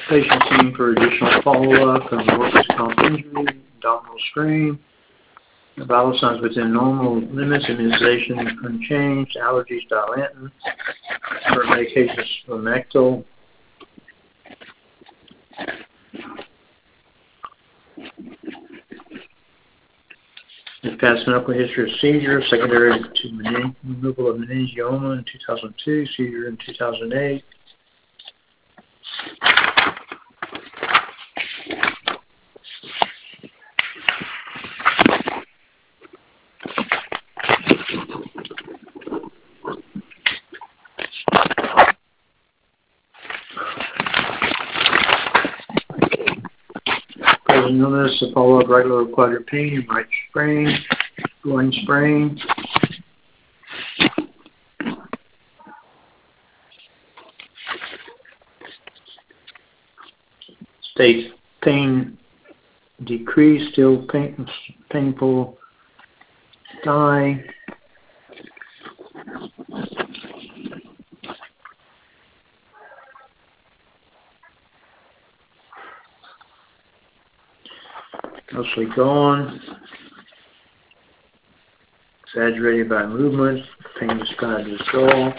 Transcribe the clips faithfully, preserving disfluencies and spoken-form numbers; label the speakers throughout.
Speaker 1: Patient seen for additional follow-up on workers' comp injury, abdominal strain. The vital signs within normal limits, immunization unchanged, allergies dilantin, current medications Lamictal. Past medical history of seizure, secondary to mening removal of meningioma in two thousand two, seizure in two thousand eight. Present illness, a follow-up regular required pain in right sprain, groin sprain. State pain decreased, still pain, painful thigh. Mostly gone. Exaggerated by movement. Pain described as dull.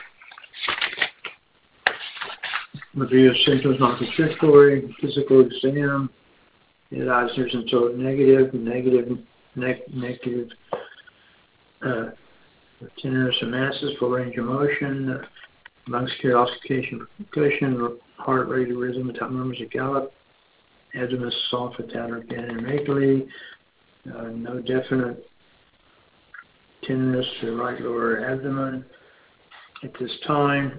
Speaker 1: Review of symptoms non-constrictory. Physical exam. It answers until negative, negative, ne- negative. Uh, tenderness and masses, full range of motion. Uh, lung secure auscultation, percussion. Heart rate, rhythm, without murmurs of gallop. Abdomen soft, italic, and amygdala. Uh, no definite tenderness to the right lower abdomen at this time.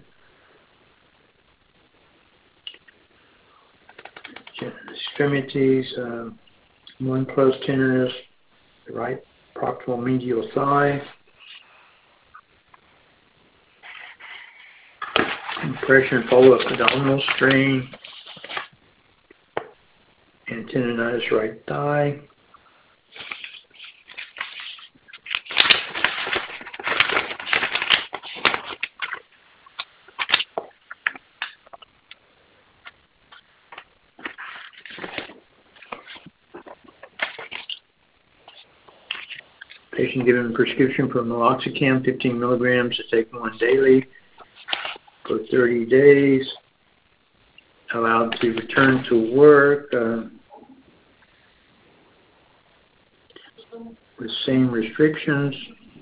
Speaker 1: Extremities, uh, one close tenderness, the right proximal medial thigh. Compression, follow-up abdominal strain. And tendonitis right thigh. Patient given prescription for meloxicam, fifteen milligrams to take one daily for thirty days. Allowed to return to work uh, with same restrictions.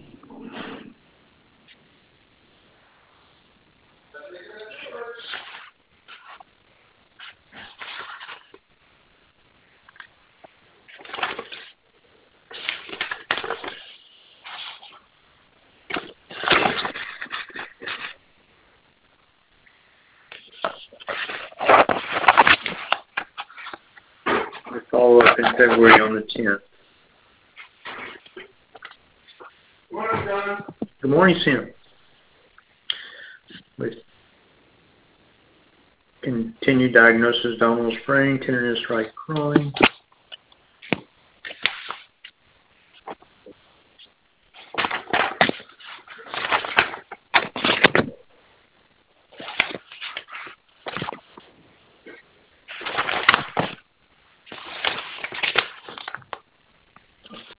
Speaker 1: Follow up in February on the tenth. Good morning, Sam. With continued diagnosis, abdominal sprain, tenderness right groin.